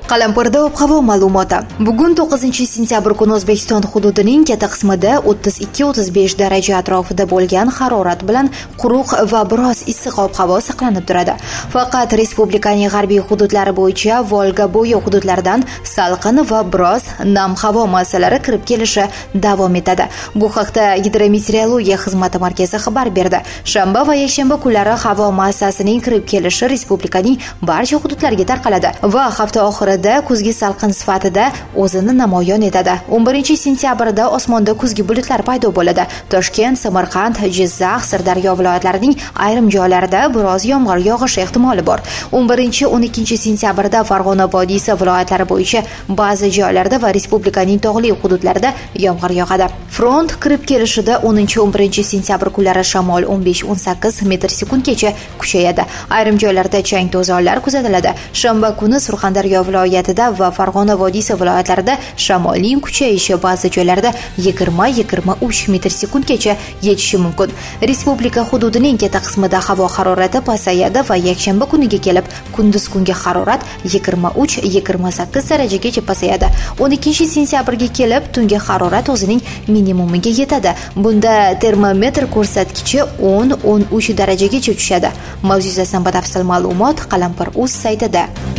Qalampirda ob-havo ma'lumoti. Bugun 9-sentyabr kuni O'zbekiston hududining katta qismida 32-35 daraja atrofida bo'lgan harorat bilan quruq va biroz issiq ob-havo saqlanib turadi. Faqat respublikaning g'arbiy hududlari bo'yicha Volga bo'yi hududlaridan salqin va biroz nam havo massalari kirib kelishi davom etadi. Bu haqda Gidrometeorologiya xizmati markazi xabar berdi. Shanba va yakshanba kunlari havo massasining kirib kelishi respublikaning barcha hududlariga tarqaladi va hafta oxirida kuzgi salqin sifatida o'zini namoyon etadi. 11-sentyabrda osmonda kuzgi bulutlar paydo bo'ladi. Toshkent, Samarqand, Jizzax, Sirdaryo viloyatlarining ayrim joylarida biroz yomg'ir yog'ishi ehtimoli bor. 11-12-sentyabrda Farg'ona vodiysi viloyatlari bo'yicha ba'zi joylarda va respublikaning tog'li hududlarida yomg'ir yog'adi. Front kirib kelishida 10-11-sentyabr kunlari shamol 15-18 metr/sekundgacha kuchayadi. Ayrim joylarda chang to'zonlar kuzatiladi. Shanba kuni Surxondaryo viloyatida va Farg'ona vodiysi viloyatlarida shamolning kuchayishi ba'zi joylarda 20-23 metr/sekundgacha yetishi mumkin. Respublika hududining katta qismida havo harorati pasayadi va yakshanba kuniga kelib kunduz kungi harorat 23-28 darajagacha pasayadi. 12-sentyabrga kelib tungi harorat o'zining minimumiga yetadi. Bunda termometr ko'rsatkichi 10-13 darajagacha tushadi. Mavzu yuzasidan batafsil ma'lumot Qalampir.uz saytida.